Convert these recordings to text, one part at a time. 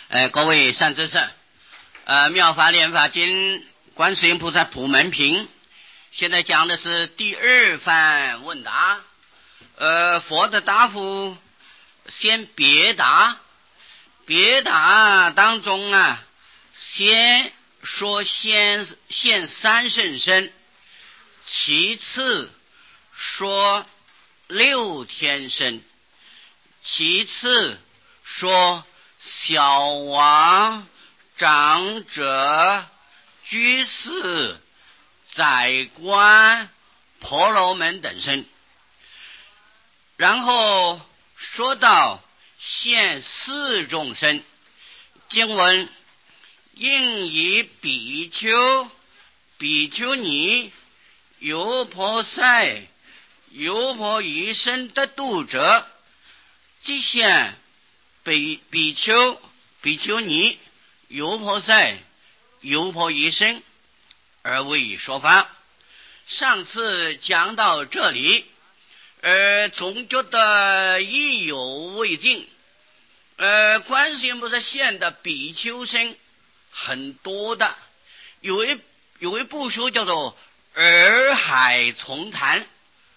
各位善知识，妙法莲法经观世音菩萨普门品，现在讲的是第二番问答。佛的答复先别答，别答当中啊，先说现三圣身，其次说六天身，其次说小王、长者、居士、宰官、婆罗门等身，然后说到现四众生。经文应以比丘、比丘尼、优婆塞、优婆夷身得度者，即现比丘、比丘尼、优婆塞、优婆夷身而为说法。上次讲到这里，总觉得意犹未尽。观世音菩萨现的比丘身很多的，有一部书叫做洱海丛谈，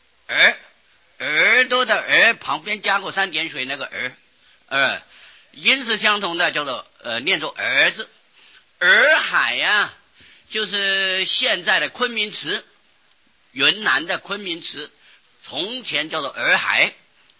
耳朵的耳旁边加过三点水那个耳，音是相同的，叫做念作儿字。洱海呀，就是现在的昆明池，云南的昆明池，从前叫做洱海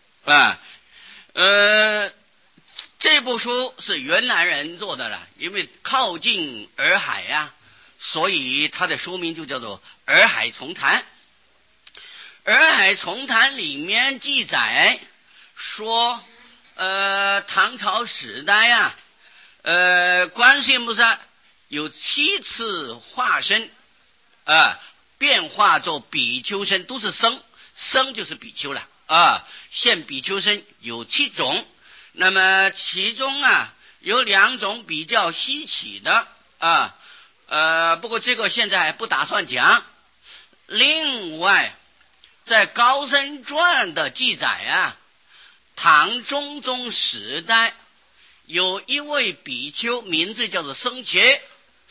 这部书是云南人做的了，因为靠近洱海呀，所以它的书名就叫做洱海丛谈。洱海丛谈里面记载说，唐朝时代呀，观世音菩萨有7次化身，变化做比丘身，都是僧就是比丘了现比丘身有7种。那么其中有2种比较稀奇的不过这个现在还不打算讲。另外在高僧传的记载唐中宗时代有一位比丘，名字叫做僧伽，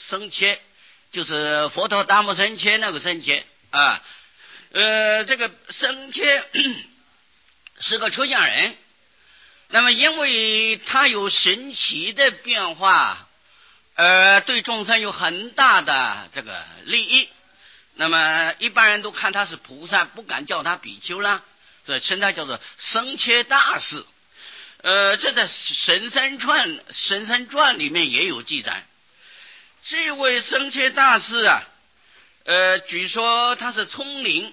就是佛陀达摩僧伽那个僧伽这个僧伽是个出家人。那么因为他有神奇的变化，对众生有很大的这个利益，那么一般人都看他是菩萨，不敢叫他比丘啦，所以称他叫做僧伽大士。这在神山传里面也有记载。这位僧伽大士据说他是葱岭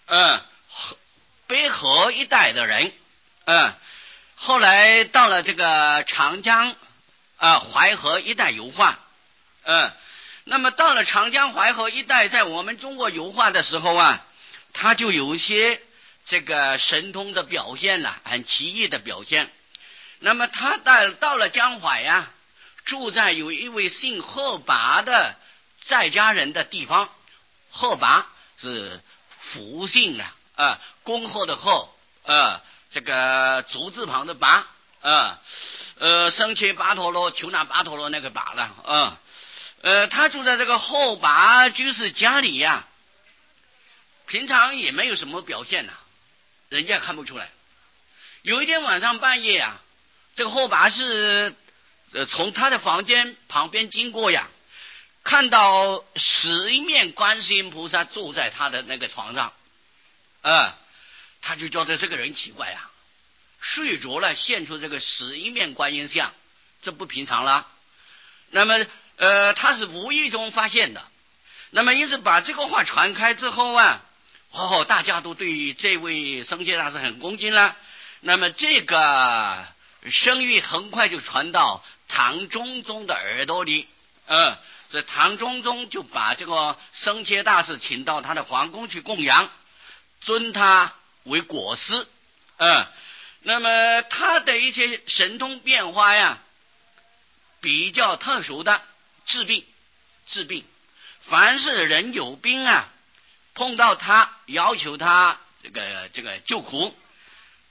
北河一带的人后来到了这个长江淮河一带游化那么到了长江淮河一带，在我们中国游化的时候他就有一些这个神通的表现了，很奇异的表现。那么他到了江淮住在有一位姓贺拔的在家人的地方。贺拔是福姓恭贺的贺这个足字旁的拔僧伽跋陀罗求那跋陀罗那个拔了他住在这个后拔居士家里平常也没有什么表现人家看不出来。有一天晚上半夜这个后拔是从他的房间旁边经过看到11面观世音菩萨坐在他的那个床上他就觉得这个人奇怪睡着了现出这个11面观音像，这不平常了。那么他是无意中发现的。那么因此把这个话传开之后大家都对这位僧伽大师很恭敬了。那么这个声誉很快就传到唐中宗的耳朵里所以唐中宗就把这个僧伽大师请到他的皇宫去供养，尊他为国师那么他的一些神通变化比较特殊的，治病凡是人有病碰到他要求他这个救苦，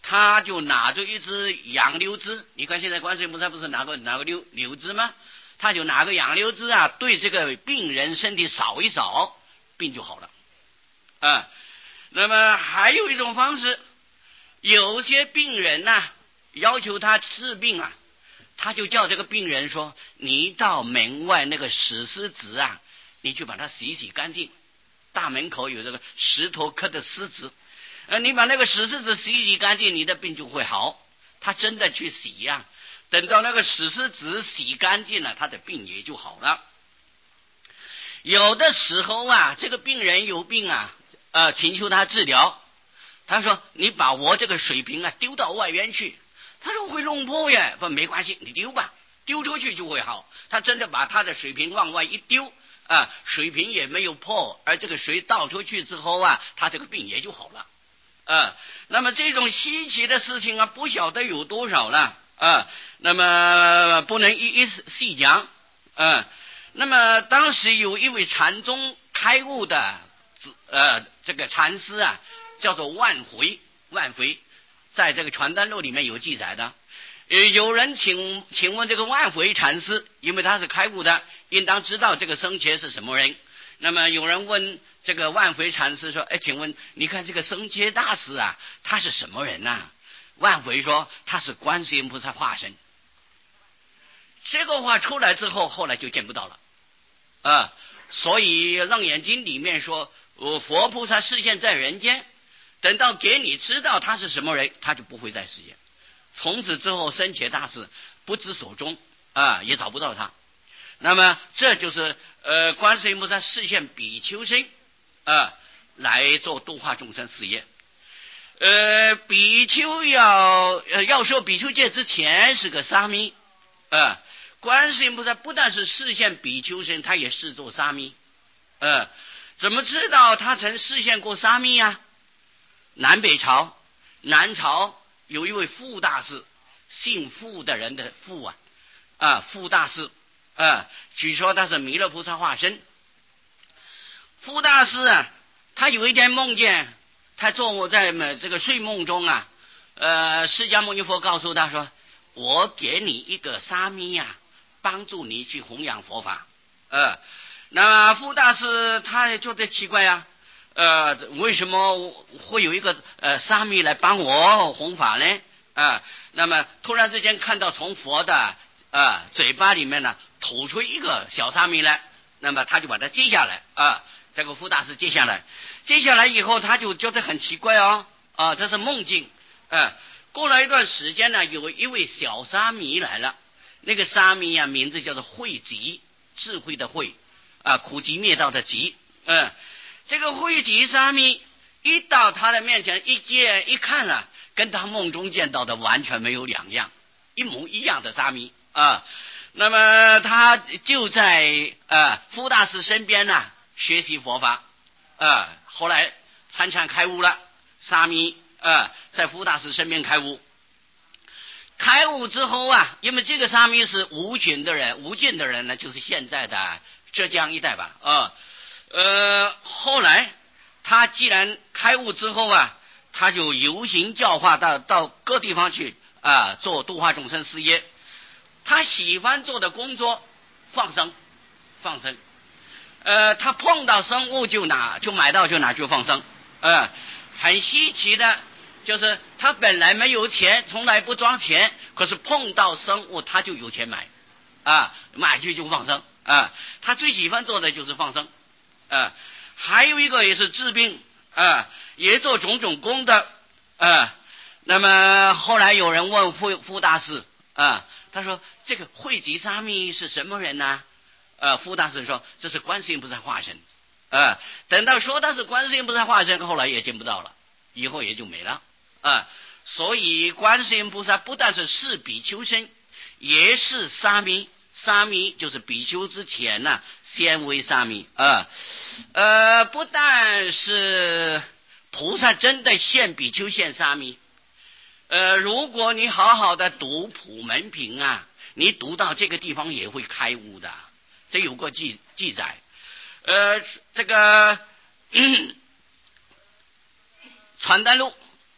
他就拿着一只杨柳枝，你看现在观世音菩萨不是拿个柳枝吗？他就拿个杨柳枝啊，对这个病人身体扫一扫，病就好了。那么还有一种方式，有些病人呢，要求他治病啊，他就叫这个病人说，你到门外那个石狮子啊，你去把它洗洗干净。大门口有这个石头刻的狮子，你把那个石狮子洗洗干净，你的病就会好。他真的去洗呀，等到那个石狮子洗干净了，他的病也就好了。有的时候啊，这个病人有病啊，请求他治疗，他说你把我这个水瓶啊丢到外边去，他说会弄破耶，不没关系，你丢吧，丢出去就会好。他真的把他的水瓶往外一丢，水瓶也没有破，而这个水倒出去之后啊，他这个病也就好了。那么这种稀奇的事情啊，不晓得有多少了那么不能一一细讲。那么当时有一位禅宗开悟的这个禅师啊，叫做万回，在这个传单录里面有记载的。有人请问这个万回禅师，因为他是开悟的，应当知道这个僧伽是什么人。那么有人问这个万回禅师说，请问你看这个僧伽大师啊，他是什么人啊？万回说他是观世音菩萨化身。这个话出来之后，后来就见不到了所以楞严经里面说，佛菩萨示现在人间，等到给你知道他是什么人，他就不会再示现。从此之后僧伽大师不知所终也找不到他。那么这就是观世音菩萨示现比丘身来做度化众生事业。比丘要说比丘戒之前是个沙弥观世音菩萨不但是示现比丘身，他也视作沙弥怎么知道他曾示现过沙弥啊？南朝有一位傅大士，姓傅的人的傅傅大士据说他是弥勒菩萨化身。傅大士他有一天梦见，他坐在这个睡梦中释迦牟尼佛告诉他说，我给你一个沙弥帮助你去弘扬佛法那么傅大士他也觉得奇怪为什么会有一个沙弥来帮我弘法呢那么突然之间看到从佛的嘴巴里面呢吐出一个小沙弥来，那么他就把它接下来这个傅大士接下来以后，他就觉得很奇怪这是梦境过了一段时间呢，有一位小沙弥来了，那个沙弥名字叫做慧集，智慧的慧苦集灭道的集这个慧集沙弥一到他的面前一看跟他梦中见到的完全没有两样，一模一样的沙弥那么他就在傅大师身边学习佛法后来参禅开悟了。沙弥在傅大师身边开悟之后因为这个沙弥是无尽的人呢，就是现在的浙江一带吧后来他既然开悟之后他就游行教化到各地方去做度化众生事业。他喜欢做的工作放生他碰到生物就买到就拿去放生很稀奇的就是他本来没有钱，从来不装钱，可是碰到生物他就有钱买去就放生他最喜欢做的就是放生还有一个也是治病也做种种功德那么后来有人问傅大士他说这个慧集沙弥是什么人呢傅大士说这是观世音菩萨化身等到说他是观世音菩萨化身，后来也见不到了，以后也就没了所以观世音菩萨不但是示比丘身，也是沙弥就是比丘之前先为沙弥不但是菩萨真的现比丘现沙弥如果你好好的读普门品你读到这个地方也会开悟的，这有过记载这个传单录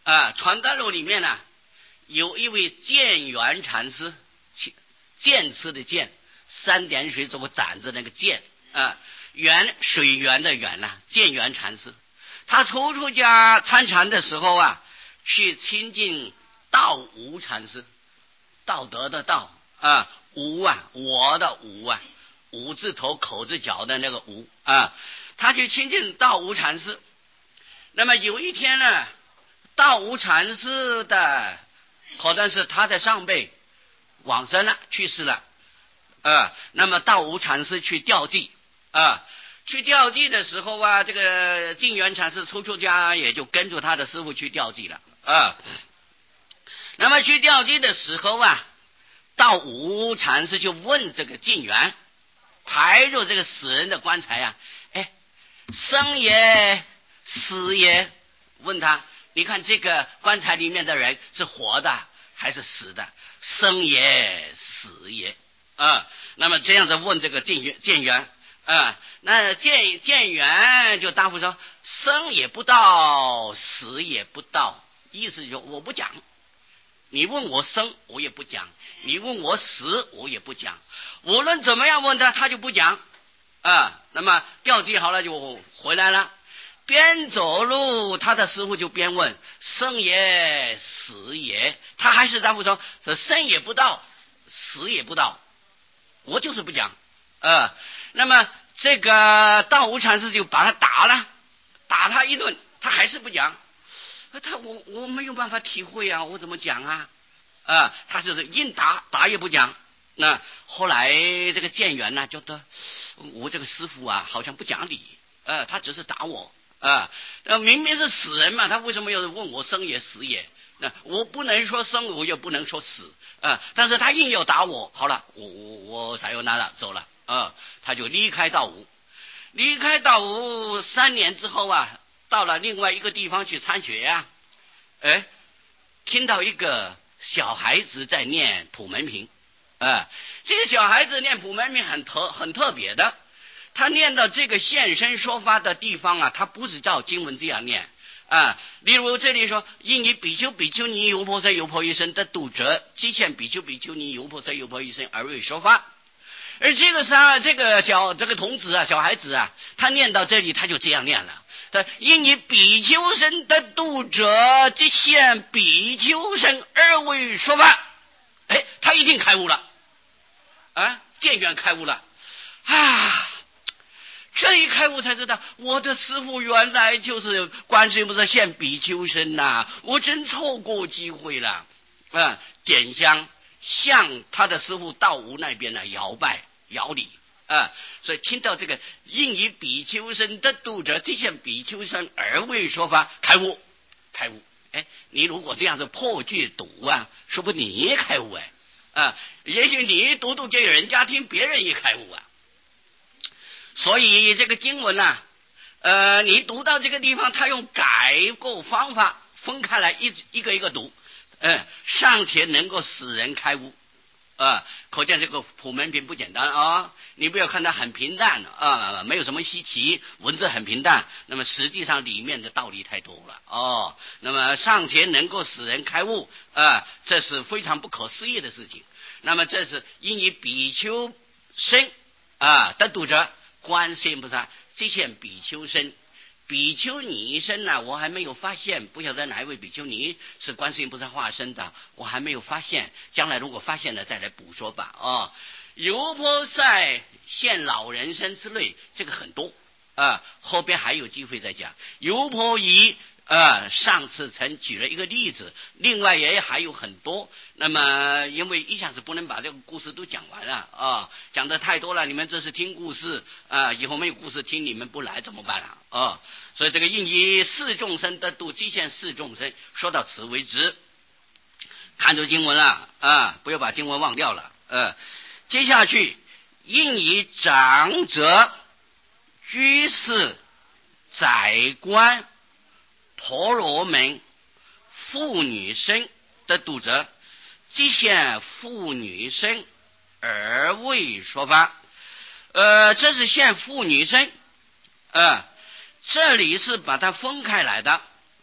传丹录里面呢，有一位建元禅师，剑刺的剑，3点水做个斩字那个剑源水源的源呢，建元禅师，他出家参禅的时候啊，去亲近道无禅师，道德的道无我的无五字头口字脚的那个无他去亲近道无禅师。那么有一天呢，道无禅师的好像是他的上辈往生了，去世了那么道无禅师去吊祭去吊祭的时候这个净元禅师出家也就跟着他的师父去吊祭了那么去吊祭的时候道无禅师就问这个净元，抬着这个死人的棺材生也死也，问他，你看这个棺材里面的人是活的还是死的？生也死也那么这样子问这个建元那建元就答复说，生也不到，死也不到，意思就我不讲，你问我生我也不讲，你问我死我也不讲，无论怎么样问他就不讲那么吊祭好了就回来了，边走路他的师父就边问，生也死也，他还是答复说，这生也不到，死也不到，我就是不讲那么这个道无禅师就把他打了，打他一顿，他还是不讲，我没有办法体会我怎么讲他就是硬打也不讲。那后来这个建元呢，觉得我这个师父好像不讲理他只是打我明明是死人嘛，他为什么要问我生也死也？那我不能说生，我也不能说死但是他硬要打我，好了，我撒由那拉走了他就离开道无3年之后到了另外一个地方去参学听到一个小孩子在念普门品这个小孩子念普门品很特别的，他念到这个现身说法的地方他不是照经文这样念例如这里说，因以比丘比丘尼优婆塞优婆夷身的度者，即现比丘比丘尼优婆塞优婆夷身而为说法。而这个童子小孩子他念到这里他就这样念了，他因以比丘身的度者，即现比丘身而为说法。他一定开悟了建元开悟了这一开悟才知道，我的师父原来就是观世音菩萨现比丘身我真错过机会了点香向他的师父道无那边摇拜摇礼所以听到这个应以比丘身得度者，即现比丘身而为说法，开悟你如果这样子破句读说不定你也开悟也许你读给人家听，别人也开悟所以这个经文你读到这个地方，他用改过方法分开来一个一个读尚且能够使人开悟可见这个普门品不简单你不要看它很平淡没有什么稀奇，文字很平淡，那么实际上里面的道理太多了那么尚且能够使人开悟这是非常不可思议的事情。那么这是因以比丘身得度者，观世音菩萨即现比丘身。比丘尼身我还没有发现，不晓得哪一位比丘尼是观世音菩萨化身的，我还没有发现，将来如果发现了再来补说吧优婆塞现老人身之类，这个很多后边还有机会再讲。优婆夷上次曾举了一个例子，另外也还有很多。那么因为一下子不能把这个故事都讲完了讲的太多了，你们这是听故事以后没有故事听，你们不来怎么办所以这个应以四众生得度，即现四众生，说到此为止。看着经文了不要把经文忘掉了接下去应以长者、居士、宰官、婆罗门、妇女身得度者，即现妇女身而为说法这是现妇女身这里是把它分开来的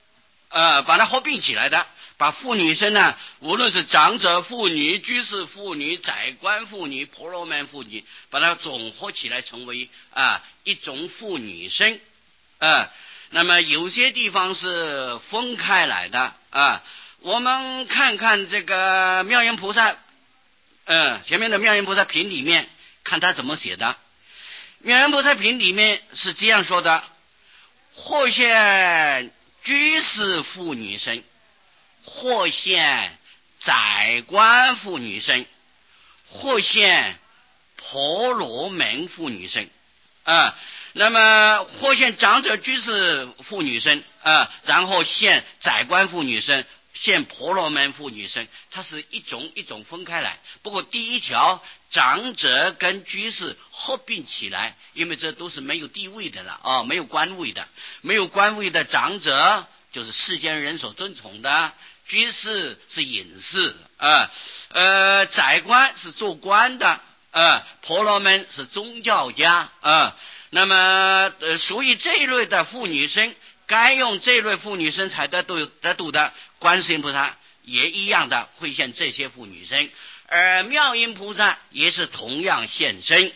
把它合并起来的，把妇女身呢，无论是长者妇女、居士妇女、宰官妇女、婆罗门妇女，把它总合起来成为一种妇女身。那么有些地方是分开来的我们看看这个妙音菩萨，前面的妙音菩萨品里面看他怎么写的。妙音菩萨品里面是这样说的：或现居士妇女身，或现宰官妇女身，或现婆罗门妇女身。那么或现长者居士妇女身然后现宰官妇女身，现婆罗门妇女身，它是一种一种分开来。不过第一条长者跟居士合并起来，因为这都是没有地位的了没有官位的，没有官位的长者就是世间人所尊崇的，居士是隐士宰官是做官的婆罗门是宗教家那么属于这一类的妇女身，该用这类妇女身才得度的，观世音菩萨也一样的会现这些妇女身，而妙音菩萨也是同样现身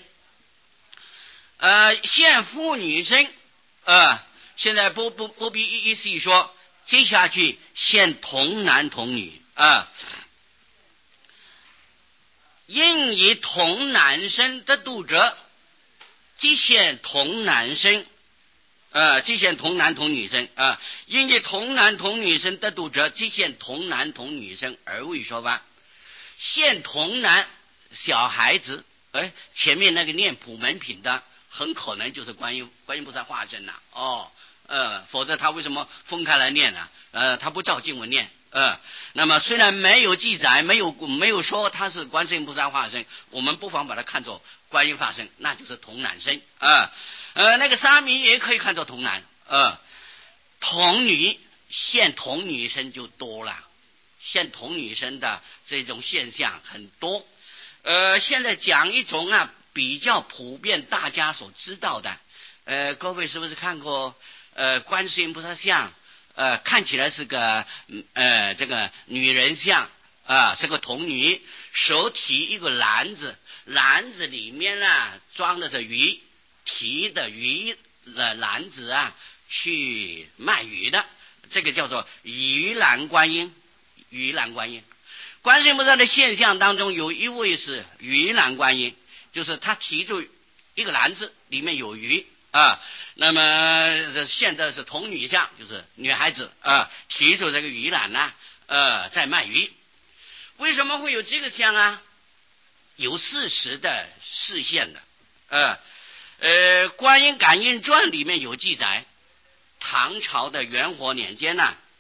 现妇女身现在不必一一细说，接下去现童男童女因以童男身得度者，即现童男身即现童男童女身因以童男童女身得度者，即现童男童女身而为说法。现童男小孩子前面那个念普门品的很可能就是观音菩萨化身否则他为什么分开来念呢他不照经文念那么虽然没有记载，没有说他是观世音菩萨化身，我们不妨把它看作观音化身，那就是童男身那个沙弥也可以看作童男童女现童女身就多了，现童女身的这种现象很多现在讲一种比较普遍大家所知道的各位是不是看过观世音菩萨像看起来是个这个女人像是个童女，手提一个篮子，篮子里面装的是鱼，提的鱼的篮子去卖鱼的，这个叫做鱼篮观音。鱼篮观音，观世音菩萨的现象当中有一位是鱼篮观音，就是他提着一个篮子，里面有鱼那么现在是童女像，就是女孩子提着这个鱼篮在卖鱼。为什么会有这个像有事实的示现的观音感应传里面有记载，唐朝的元和年间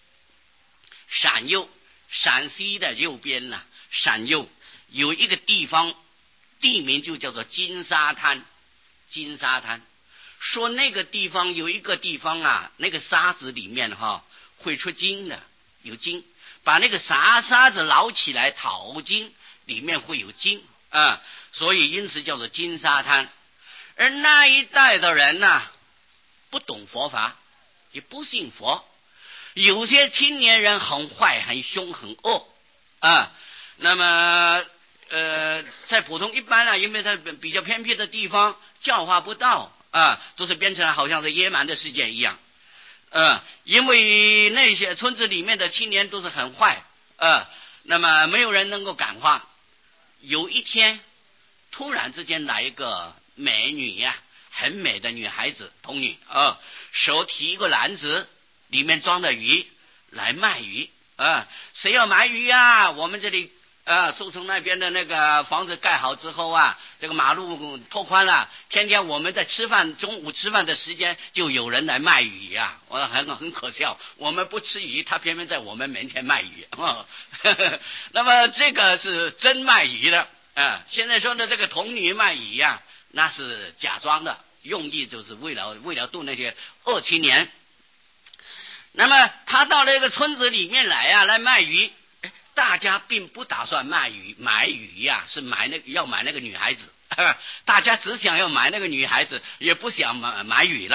陕西的右边陕右有一个地方，地名就叫做金沙滩。金沙滩说那个地方有一个地方那个沙子里面会出金的，有金，把那个沙子捞起来淘金，里面会有金所以因此叫做金沙滩。而那一代的人不懂佛法，也不信佛，有些青年人很坏很凶很恶那么在普通一般因为它比较偏僻的地方教化不到都是变成好像是野蛮的世界一样因为那些村子里面的青年都是很坏那么没有人能够感化。有一天突然之间来一个美女很美的女孩子童女手提一个篮子，里面装的鱼来卖鱼谁要买鱼我们这里寿城那边的那个房子盖好之后这个马路拓宽了，天天我们在吃饭，中午吃饭的时间就有人来卖鱼我很可笑，我们不吃鱼，他偏偏在我们面前卖鱼那么这个是真卖鱼的现在说的这个童女卖鱼那是假装的，用意就是为了度那些恶青年。那么他到那个村子里面来卖鱼，大家并不打算买鱼是要买那个女孩子大家只想要买那个女孩子，也不想买鱼了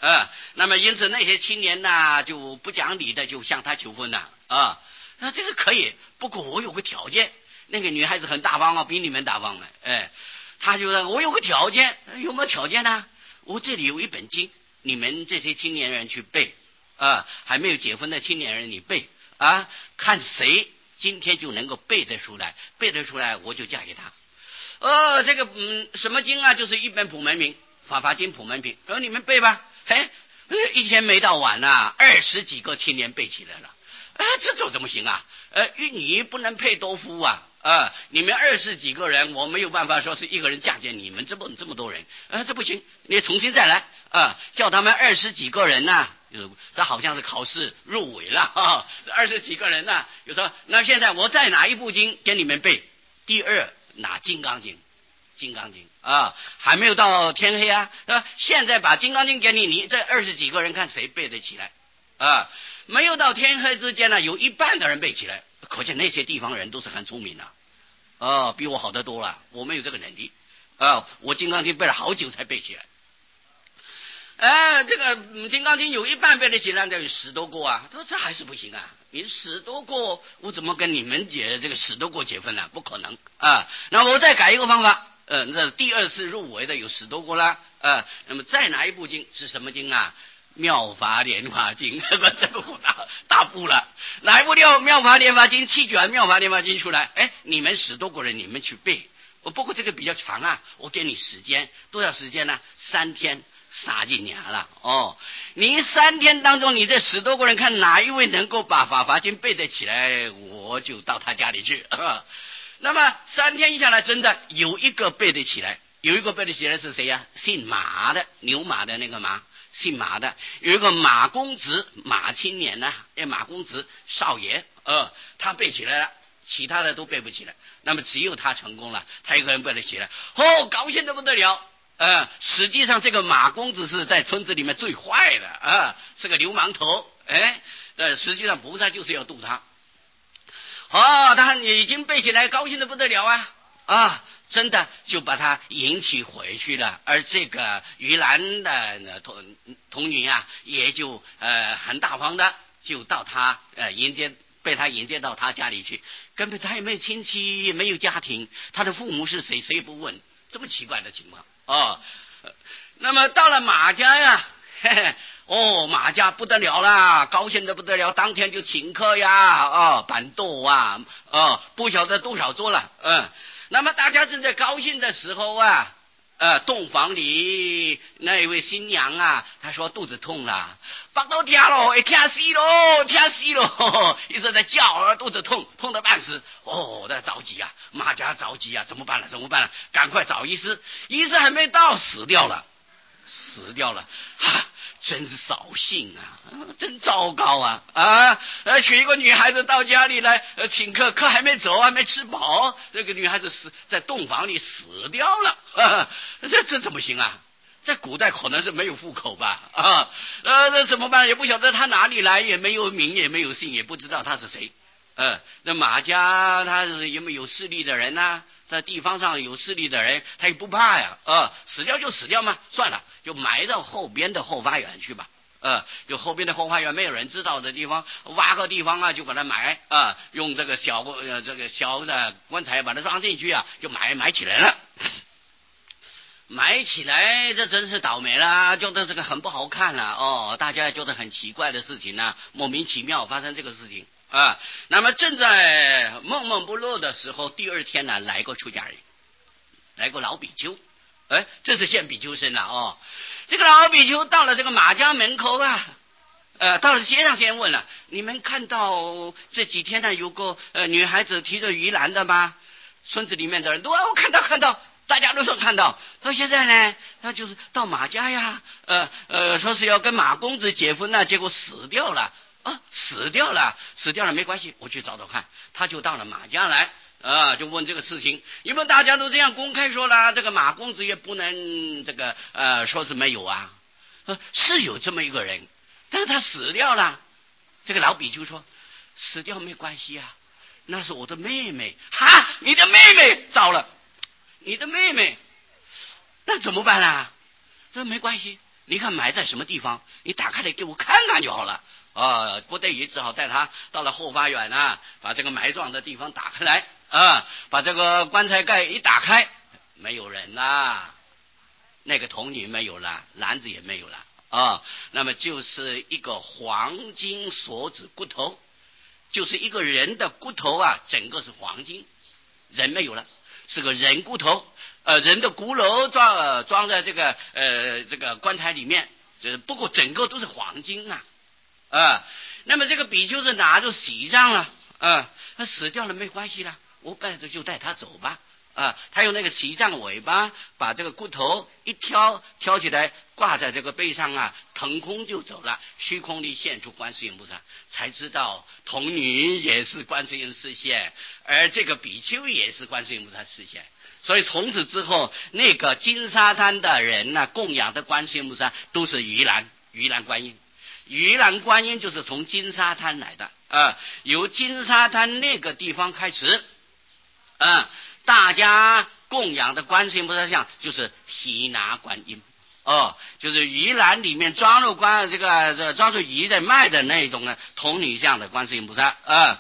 那么因此那些青年呢就不讲理的就向他求婚了啊。那这个可以，不过我有个条件。那个女孩子很大方啊，比你们大方了。他就说我有个条件，有没有条件呢？我这里有一本经，你们这些青年人去背还没有结婚的青年人你背看谁今天就能够背得出来，背得出来我就嫁给他。这个什么经啊？就是一本普门品，法华经普门品。你们背吧。一天没到晚20几个青年背起来了。这怎么行啊？与你不能配多夫啊！你们20几个人，我没有办法说是一个人嫁给你们这么多人，这不行，你重新再来叫他们20几个人呢，这好像是考试入围了这20几个人呢，就说那现在我再拿一部经给你们背，第2拿金刚经。金刚经还没有到天黑现在把金刚经给你这20几个人看谁背得起来没有到天黑之间呢，有一半的人背起来，可见那些地方人都是很聪明的比我好得多了。我没有这个能力我金刚经背了好久才背起来。这个金刚经有一半背得起来，得有10多个他说这还是不行你10多个，我怎么跟你们这个10多个结婚呢？不可能那我再改一个方法。这第2次入围的有10多个了那么再拿一部经是什么经啊？妙法莲华经。这个大部了，拿一部妙法莲华经7卷妙法莲华经出来，你们10多个人你们去背。不过这个比较长我给你时间，多少时间呢？3天杀进年了你3天当中，你这10多个人看哪一位能够把法华经背得起来，我就到他家里去那么3天下来，真的有一个背得起来，有一个背得起来是谁呀？姓马的，牛马的那个马，姓马的，有一个马公子，马青年马公子少爷他背起来了，其他的都背不起来。那么只有他成功了，他一个人背得起来，高兴得不得了。实际上这个马公子是在村子里面最坏的是个流氓头。实际上菩萨就是要渡他。他已经背起来，高兴得不得了真的就把他迎娶回去了。而这个于兰的童女也就很大方的就到他被他迎接到他家里去，根本他也没有亲戚，也没有家庭，他的父母是谁谁也不问，这么奇怪的情况那么到了马家马家不得了啦，高兴得不得了，当天就请客板豆不晓得多少桌了那么大家正在高兴的时候洞房里那一位新娘她说肚子痛了，把都听了，听死了一直在叫肚子痛得半死那着急马家着急怎么办了，赶快找医师还没到，死掉了真是扫兴真糟糕娶一个女孩子到家里来请客，客还没走，还没吃饱，这个女孩子在洞房里死掉了这怎么行在古代可能是没有户口吧那怎么办？也不晓得他哪里来，也没有名也没有姓，也不知道他是谁那马家他有没有势力的人在地方上有势力的人，他也不怕死掉就死掉嘛，算了，就埋到后边的后花园去吧就后边的后花园没有人知道的地方，挖个地方就把它埋用这个小的棺材把它装进去就埋起来了。埋起来，这真是倒霉了，觉得这个很不好看了大家觉得很奇怪的事情莫名其妙发生这个事情那么正在闷闷不乐的时候，第2天来个出家人，来个老比丘这是现比丘生了这个老比丘到了这个马家门口到了街上先问了，你们看到这几天有个女孩子提着鱼篮的吗？村子里面的人都我看到，大家都说看到。到现在呢，他就是到马家说是要跟马公子结婚结果死掉了死掉了没关系，我去找找看。他就到了马家来就问这个事情，因为大家都这样公开说了，这个马公子也不能这个说是没有是有这么一个人，但是他死掉了。这个老比丘说死掉没关系那是我的妹妹。你的妹妹？糟了，你的妹妹那怎么办这没关系， 你看埋在什么地方？你打开来给我看看就好了。郭德仪只好带他到了后花园啊，把这个埋葬的地方打开来啊，把这个棺材盖一打开，没有人啦，那个童女没有了，篮子也没有了啊。那么就是一个黄金锁子骨头，就是一个人的骨头啊，整个是黄金，人没有了，是个人骨头。人的骨头装在这个棺材里面，不过整个都是黄金啊。那么这个比丘是拿着喜杖了他死掉了没关系了，我带着就带他走吧他用那个喜杖尾巴把这个骨头一挑起来，挂在这个背上腾空就走了。虚空里现出观世音菩萨，才知道童女也是观世音示现，而这个比丘也是观世音菩萨示现。所以从此之后，那个金沙滩的人供养的观世音菩萨都是盂兰观音。盂兰观音就是从金沙滩来的由金沙滩那个地方开始大家供养的观世音菩萨像就是喜拿观音就是盂兰里面装入盂在卖的那种童女像的观世音菩萨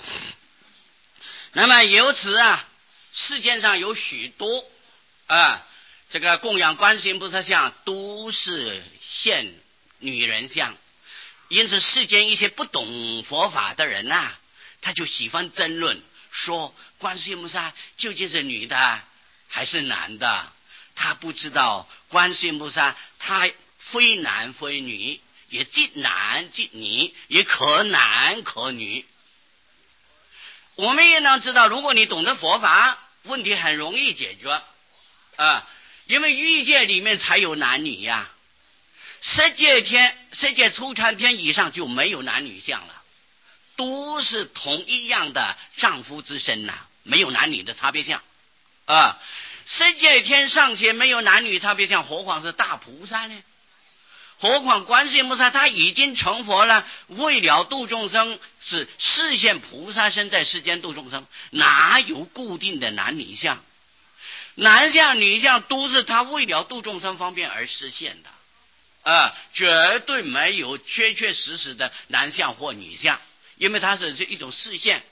那么由此世界上有许多这个供养观世音菩萨像都是现女人像，因此世间一些不懂佛法的人他就喜欢争论，说观世音菩萨究竟是女的还是男的。他不知道观世音菩萨他非男非女，也既男既女，也可男可女。我们也能知道，如果你懂得佛法，问题很容易解决因为欲界里面才有男女色界初禅天以上就没有男女相了，都是同一样的丈夫之身没有男女的差别相色界天尚且没有男女差别相，何况是大菩萨呢？何况观世音菩萨他已经成佛了，为了度众生，是示现菩萨身在世间度众生，哪有固定的男女相？男相女相都是他为了度众生方便而实现的绝对没有确实的男相或女相，因为它是一种示现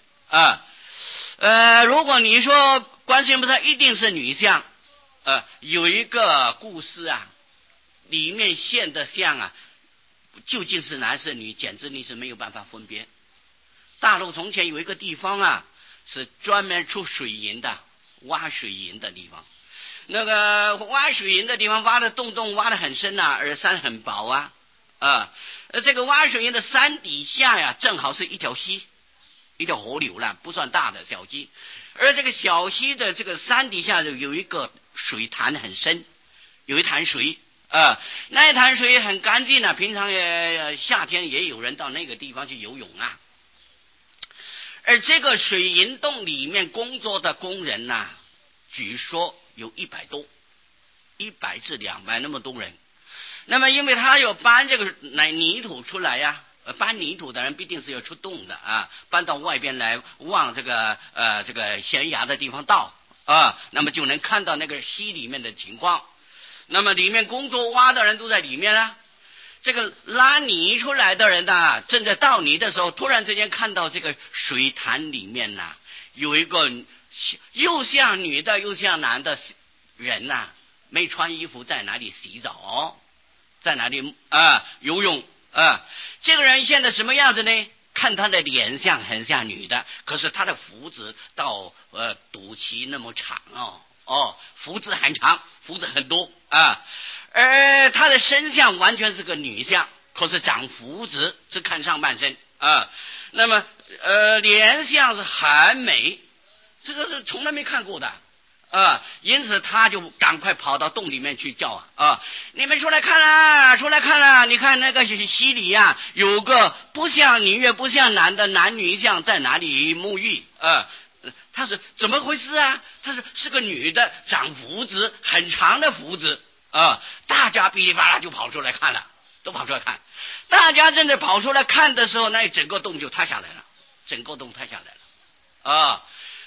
如果你说观世音菩萨一定是女相有一个故事里面现的像究竟是男是女，简直你是没有办法分别。大陆从前有一个地方是专门出水银的，挖水银的地方。那个挖水银的地方挖的洞挖的很深而山很薄这个挖水银的山底下正好是一条溪，一条河流不算大的小溪。而这个小溪的这个山底下有一个水潭很深，有一潭水那一潭水很干净平常夏天也有人到那个地方去游泳而这个水银洞里面工作的工人据说有100多，100至200那么多人。那么因为他要搬这个泥土出来搬泥土的人必定是要出洞的搬到外边来往这个悬崖的地方倒那么就能看到那个溪里面的情况。那么里面工作挖的人都在里面这个拉泥出来的人正在倒泥的时候，突然之间看到这个水潭里面有一个又像女的又像男的人没穿衣服，在哪里洗澡，在哪里游泳这个人现在什么样子呢？看他的脸像很像女的，可是他的胡子到肚脐那么长胡子很长，胡子很多而他的身相完全是个女相，可是长胡子，只看上半身那么脸相是很美，这个是从来没看过的因此他就赶快跑到洞里面去叫你们出来看出来看你看那个溪里有个不像女也不像男的男女像在哪里沐浴他说怎么回事他说是个女的，长胡子，很长的胡子大家噼里啪啦就跑出来看了，都跑出来看。大家正在跑出来看的时候，那整个洞就塌下来了，整个洞塌下来了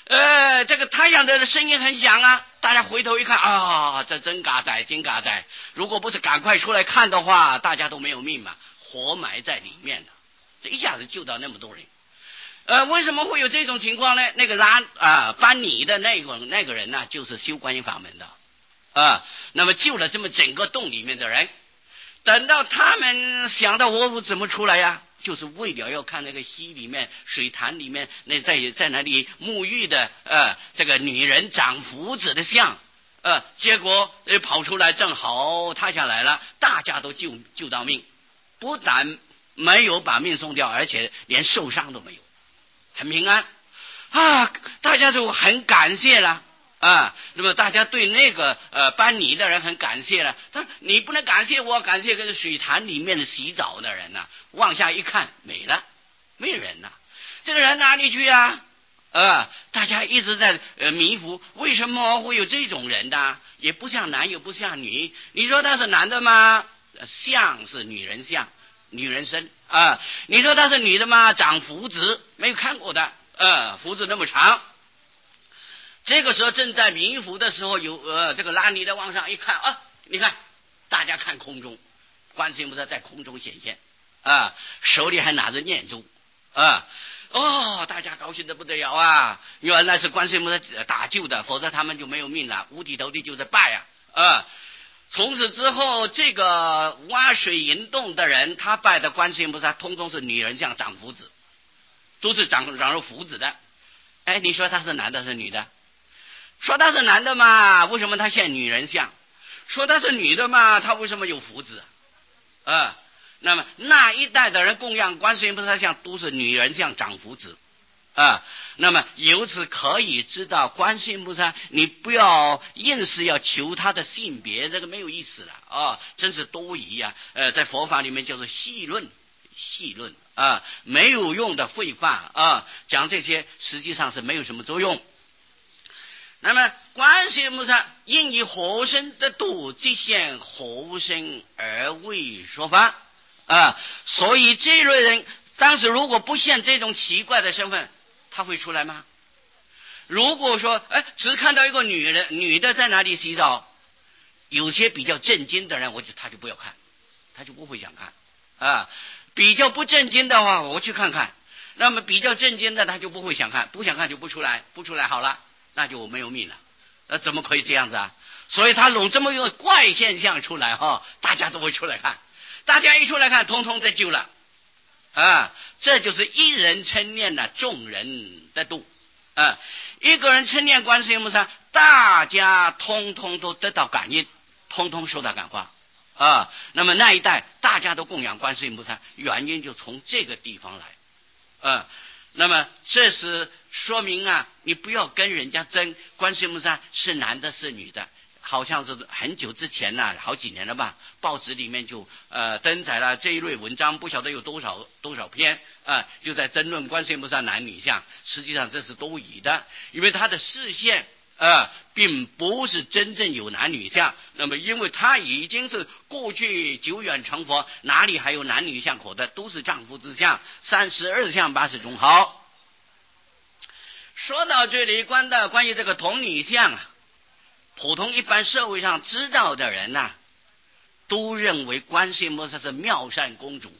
这个太阳的声音很响啊，大家回头一看啊，这真嘎仔，真嘎仔！如果不是赶快出来看的话，大家都没有命嘛，活埋在里面了。这一下子救到那么多人。为什么会有这种情况呢？那个搬泥的那个人呢，就是修观音法门的那么救了这么整个洞里面的人。等到他们想到我怎么出来呀，就是为了要看那个溪里面水潭里面那在那里沐浴的这个女人长福子的像结果跑出来，正好塌下来了，大家都救到命，不但没有把命送掉，而且连受伤都没有，很平安大家就很感谢了那么大家对那个搬泥的人很感谢了。但你不能感谢我，感谢跟水潭里面的洗澡的人往下一看没了，没人了，这个人哪里去大家一直在迷糊，为什么会有这种人呢？也不像男也不像女，你说他是男的吗？像是女人像，女人身你说他是女的吗？长胡子，没有看过的胡子那么长。这个时候正在迷糊的时候，有这个拉泥的往上一看你看，大家看空中，观世音菩萨在空中显现手里还拿着念珠大家高兴的不得了原来是观世音菩萨打救的，否则他们就没有命了，五体投地就在拜从此之后，这个挖水引洞的人，他拜的观世音菩萨通通是女人像，长胡子，都是长着胡子的。你说他是男的是女的？说他是男的嘛，为什么他像女人像？说他是女的嘛，他为什么有胡子那么那一代的人供养观世音菩萨像都是女人像，长胡子那么由此可以知道，观世音菩萨你不要硬是要求他的性别，这个没有意思了真是多疑在佛法里面叫做戏论没有用的废话讲这些实际上是没有什么作用。那么观世音菩萨因以何身的度，即现何身而为说法所以这类人当时如果不现这种奇怪的身份，他会出来吗？如果说只看到一个女的在哪里洗澡，有些比较震惊的人，他就不要看，他就不会想看比较不震惊的话，我去看看。那么比较震惊的他就不会想看，不想看就不出来好了，那就没有命了怎么可以这样子所以他弄这么一个怪现象出来大家都会出来看，大家一出来看，通通得救了这就是一人称念众人的度一个人称念观世音菩萨，大家通通都得到感应，通通受到感化那么那一代大家都供养观世音菩萨，原因就从这个地方来那么这是说明你不要跟人家争观世音菩萨是男的是女的，好像是很久之前好几年了吧，报纸里面就登载了这一类文章，不晓得有多少篇就在争论观世音菩萨男女相，实际上这是多疑的，因为他的视线并不是真正有男女相，那么因为他已经是过去久远成佛，哪里还有男女相可得，都是丈夫之相，32相80种好。说到这里，关于这个童女相普通一般社会上知道的人都认为观世音菩萨是妙善公主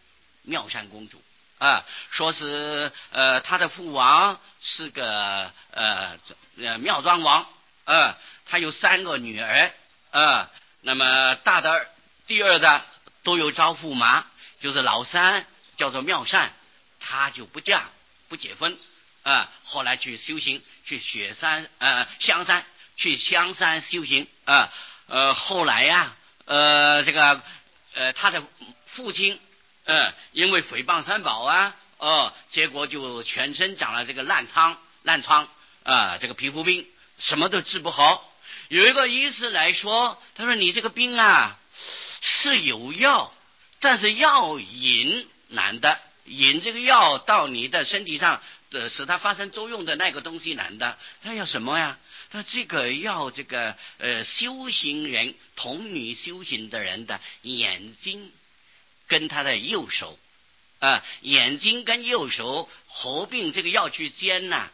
说是他的父王是个妙庄王他有3个女儿那么大的第二的都有招驸马，就是老三叫做妙善，他就不嫁不结婚后来去修行，去香山修行后来这个他的父亲因为诽谤三宝结果就全身长了这个烂疮这个皮肤病，什么都治不好。有一个医师来说，他说你这个病是有药，但是药引难的，引这个药到你的身体上使它发生作用的那个东西难的。他要什么呀？他这个要这个修行人，童女修行的人的眼睛跟他的右手眼睛跟右手合并，这个药去煎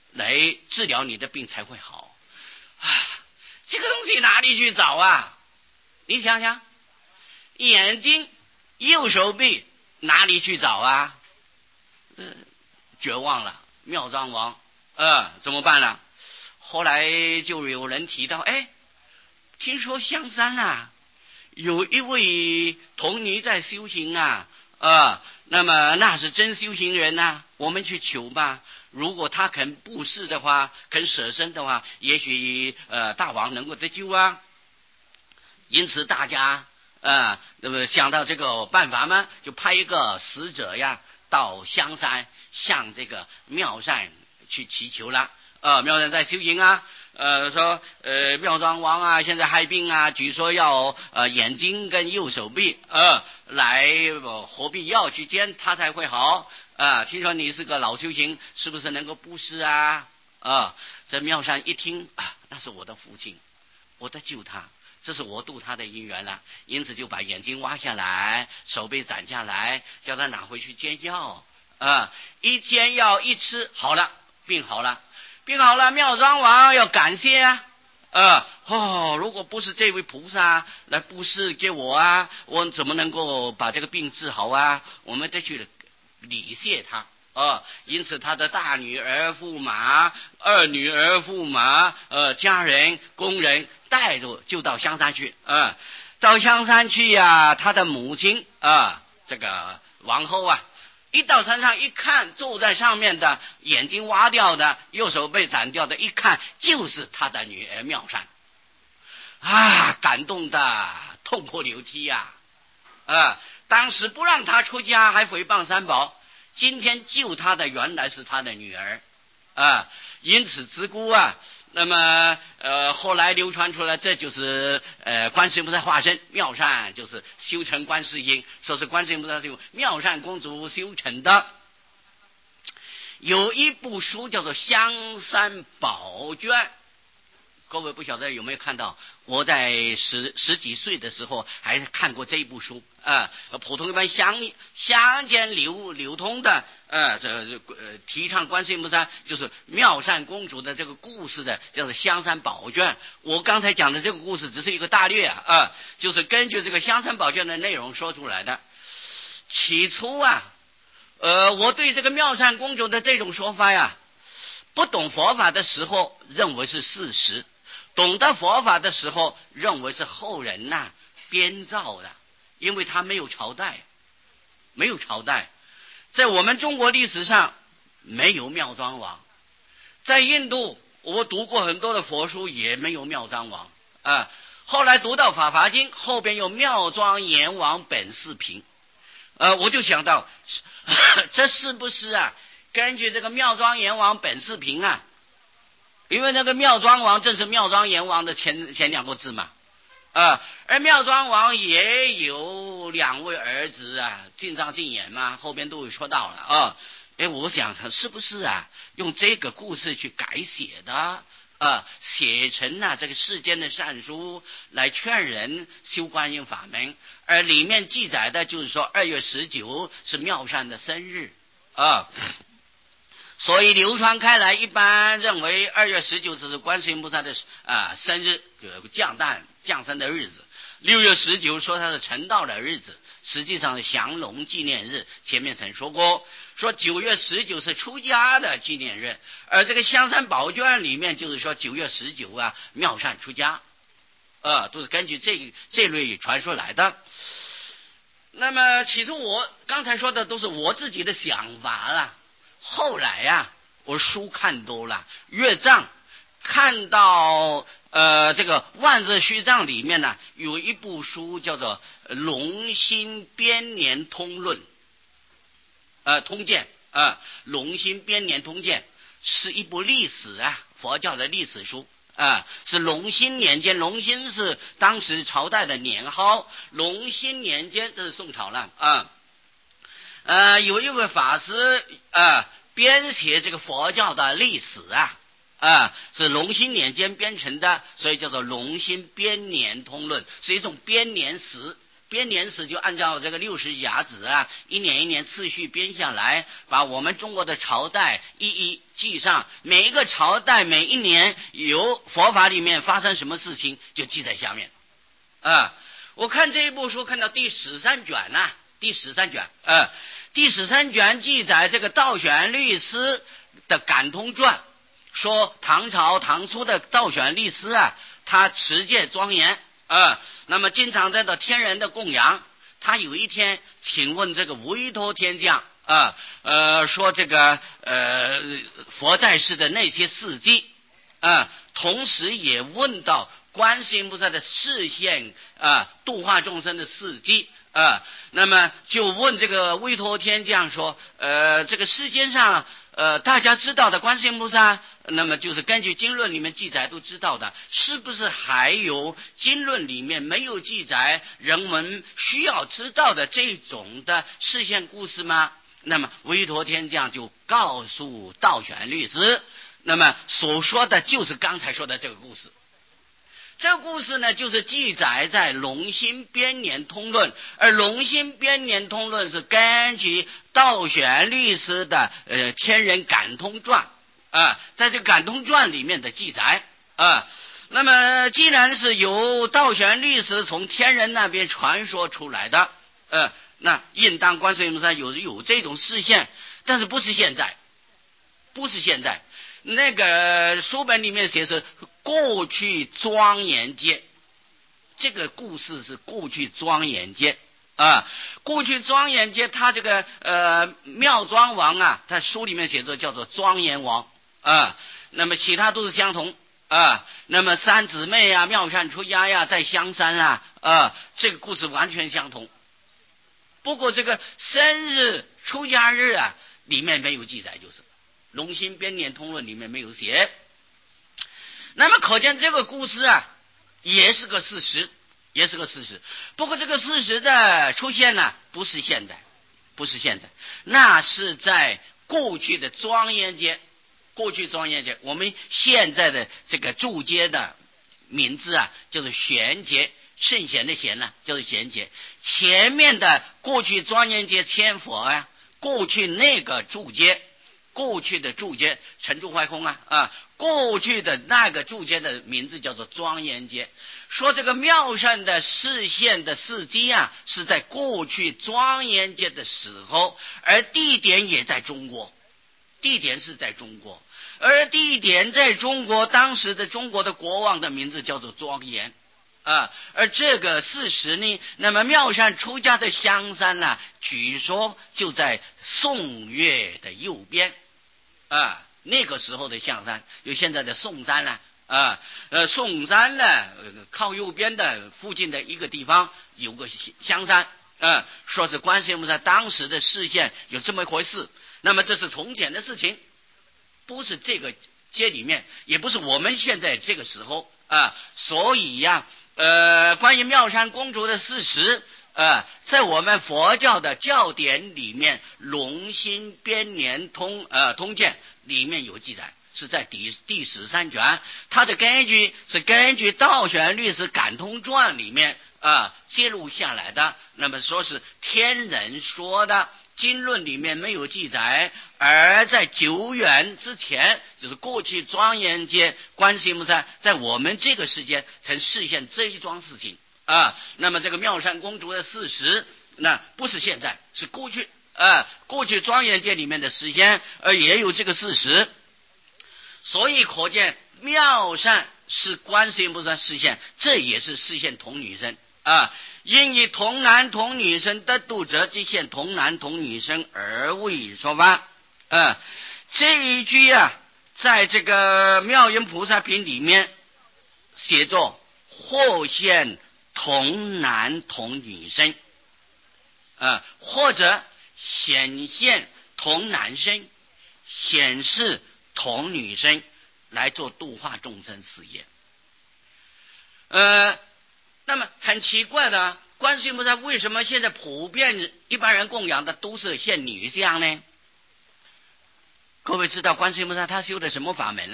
来治疗你的病才会好啊。这个东西哪里去找啊？你想想，眼睛、右手臂哪里去找啊？绝望了，妙庄王，怎么办呢？后来就有人提到，听说香山啊，有一位童尼在修行啊，那么那是真修行人啊，我们去求吧。如果他肯布施的话，肯舍身的话，也许大王能够得救啊。因此大家那么想到这个办法嘛，就派一个使者呀到香山向这个妙善去祈求了。妙善在修行啊，说妙庄王啊现在害病啊，据说要眼睛跟右手臂来何必要去煎他才会好听说你是个老修行，是不是能够布施啊？这妙善一听那是我的父亲，我得救他，这是我度他的因缘了，因此就把眼睛挖下来，手被斩下来，叫他拿回去煎药一煎药一吃，好了，病好了。妙庄王要感谢如果不是这位菩萨来布施给我啊，我怎么能够把这个病治好啊？我们得去礼谢他因此他的大女儿驸马、二女儿驸马家人工人带着就到香山去到香山去呀，他的母亲这个王后一到山上一看，坐在上面的眼睛挖掉的，右手被斩掉的，一看就是他的女儿妙善感动的痛哭流涕当时不让他出家，还诽谤三宝，今天救他的原来是他的女儿因此之故那么后来流传出来，这就是观世音菩萨化身，妙善就是修成观世音，说是观世音菩萨是由妙善公主修成的。有一部书叫做《香山宝卷》，各位不晓得有没有看到？我在十几岁的时候还看过这一部书普通一般乡间流通的提倡观世音菩萨就是妙善公主的这个故事的，叫做《香山宝卷》。我刚才讲的这个故事只是一个大略就是根据这个《香山宝卷》的内容说出来的。起初我对这个妙善公主的这种说法不懂佛法的时候认为是事实，懂得佛法的时候认为是后人编造的，因为他没有朝代，在我们中国历史上没有妙庄王，在印度我读过很多的佛书，也没有妙庄王后来读到《法华经》后边有妙庄阎王本事品我就想到这是不是根据这个妙庄阎王本事品因为那个妙庄王正是妙庄阎王的前两个字嘛而妙庄王也有两位儿子进藏进眼嘛，后边都有说到了我想是不是用这个故事去改写的写成这个世间的善书来劝人修观音法门，而里面记载的就是说2月19是妙善的生日所以流传开来，一般认为2月19是观世音菩萨的生日降生的日子，6月19说他是成道的日子，实际上是降龙纪念日。前面曾说过，说9月19是出家的纪念日，而这个香山宝卷里面就是说9月19妙善出家都是根据这类传说来的。那么起初我刚才说的都是我自己的想法了，后来我书看多了，阅藏看到这个万字虚藏里面有一部书叫做《龙心编年通论》通鉴龙心编年通鉴是一部历史佛教的历史书是隆兴年间，隆兴是当时朝代的年号，隆兴年间这是宋朝了有一位法师编写这个佛教的历史是隆兴年间编成的，所以叫做隆兴编年通论，是一种编年史编年史就按照这个60甲子啊，一年一年次序编下来，把我们中国的朝代一一记上，每一个朝代每一年有佛法里面发生什么事情就记在下面。我看这一部书看到第13卷呐，第13卷记载这个道玄律师的感通传，说唐朝唐初的道玄律师啊，他持戒庄严。那么经常得到天人的供养。他有一天请问这个维陀天将说这个佛在世的那些事迹，同时也问到观世音菩萨的示现度化众生的事迹。那么就问这个维陀天将说，这个世间上大家知道的观世音菩萨，那么就是根据经论里面记载都知道的，是不是还有经论里面没有记载人们需要知道的这种的示现故事吗？那么维陀天将就告诉道玄律师，那么所说的就是刚才说的这个故事。这个故事呢，就是记载在《龙兴编年通论》，而《龙兴编年通论》是根据道玄律师的天人感通传在这个感通传里面的记载那么既然是由道玄律师从天人那边传说出来的那应当观世音菩萨有这种示现，但是不是现在。那个书本里面写是过去庄严界，这个故事是过去庄严界过去庄严界，他这个妙庄王他书里面写着叫做庄严王那么其他都是相同那么三姊妹妙善出家在香山这个故事完全相同。不过这个生日出家日里面没有记载，就是龙兴编年通论里面没有写。那么可见这个故事也是个事实。不过这个事实的出现不是现在，那是在过去的庄严界。我们现在的这个注解的名字就是玄劫，圣贤的贤就是贤劫。前面的过去庄严界千佛过去那个注解，过去的注解成住坏空过去的那个注解的名字叫做庄严界。说这个妙善的示现的事迹是在过去庄严界的时候，而地点也在中国，而地点在中国，当时的中国的国王的名字叫做庄严而这个事实呢，那么妙善出家的香山据说就在宋岳的右边那个时候的香山有现在的宋山宋山靠右边的附近的一个地方有个香山说是观世音菩萨当时的示现有这么一回事。那么这是从前的事情，不是这个街里面，也不是我们现在这个时候所以关于妙善公主的事实在我们佛教的教典里面《龙兴编年通鉴》里面有记载，是在第13卷，它的根据是根据道玄律师感通传里面揭露下来的。那么说是天人说的，经论里面没有记载，而在久远之前，就是过去庄严界观世音菩萨在我们这个世界曾示现这一桩事情那么这个妙善公主的事实，那不是现在，是过去过去庄严界里面的实现，也有这个事实。所以可见妙善是观世音菩萨示现，这也是示现童女身因以童男童女身得度者，即现童男童女身而为说法这一句在这个妙音菩萨品里面写作或现童男童女身或者显现童男身，显示童女身，来做度化众生事业那么很奇怪的，观世音菩萨为什么现在普遍一般人供养的都是现女相呢？各位知道观世音菩萨他修的什么法门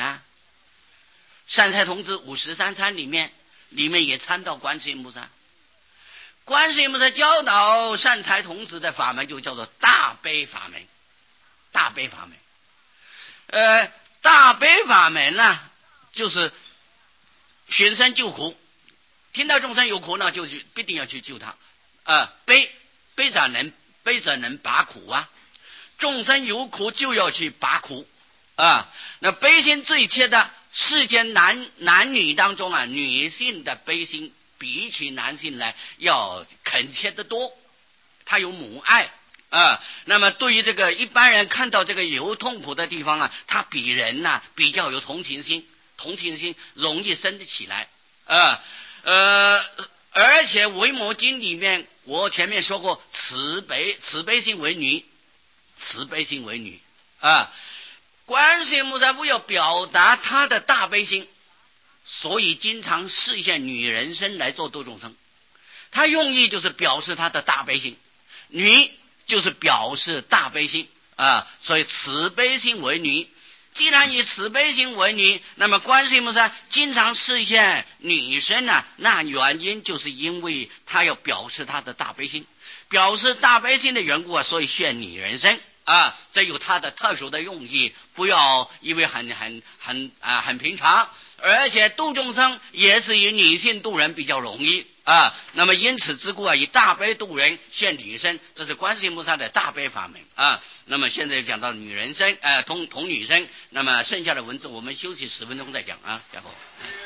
善财童子53参里面也参到观世音菩萨。 观世音菩萨教导善财童子的法门就叫做大悲法门。大悲法门，大悲法门呢，就是寻声救苦，听到众生有苦呢，就必定要去救他。悲者能拔苦啊，众生有苦就要去拔苦啊。那悲心最切的，世间男女当中啊，女性的悲心比起男性来要恳切得多，他有母爱啊。那么对于这个一般人看到这个有痛苦的地方啊，他比人呢比较有同情心容易生得起来啊。而且维摩经里面我前面说过，慈悲心为女啊。观世音菩萨为了表达他的大悲心，所以经常示现女人身来做度众生。他用意就是表示他的大悲心，女就是表示大悲心啊，所以慈悲心为女。既然以慈悲心为女，那么观世音菩萨经常示现女身呢，那原因就是因为他要表示他的大悲心，表示大悲心的缘故啊，所以现女人身啊，这有他的特殊的用意，不要因为很平常，而且度众生也是以女性度人比较容易啊。那么因此之故啊，以大悲度人现女身，这是观世音菩萨的大悲法门啊。那么现在讲到女人身同女身，那么剩下的文字我们休息10分钟再讲啊，家伙。